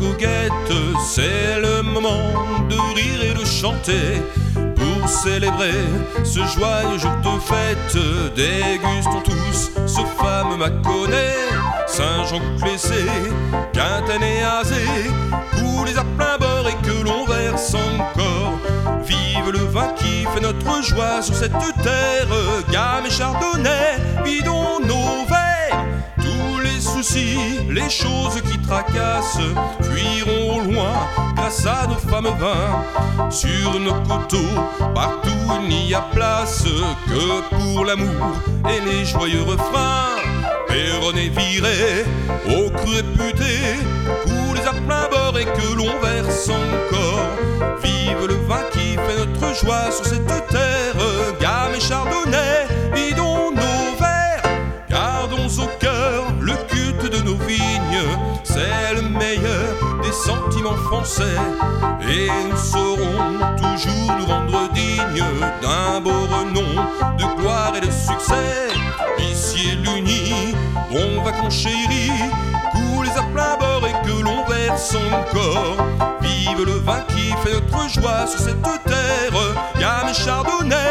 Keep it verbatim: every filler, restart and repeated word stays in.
goguette, c'est le moment de rire et de chanter. Pour célébrer ce joyeux jour de fête, dégustons tous ce fameux Mâconnais. Saint-Jean Clessé, Quintanet Azé, coulez à plein bord et que l'on verse encore. Vive le vin qui fait notre joie sur cette terre. Gamme et chardonnay, vidons nos verres. Tous les soucis, les choses qui tracassent fuiront au loin grâce à nos fameux vins. Sur nos coteaux, partout il n'y a place que pour l'amour et les joyeux refrains. Péronne et viré, au cru réputé, coulez à plein bord et que l'on verse encore. Vive le vin qui fait notre joie sur cette terre. Gamme et chardonnay, vidons nos verres. Gardons au cœur le culte de nos vignes, c'est le meilleur des sentiments français. Et nous saurons toujours nous rendre dignes d'un beau renom, de gloire et de succès. Ici est l'uni, bon va qu'on chérit, coulez à plein bord et que l'on verse encore. Vive le vin qui fait notre joie sur cette terre. Gamme et chardonnay,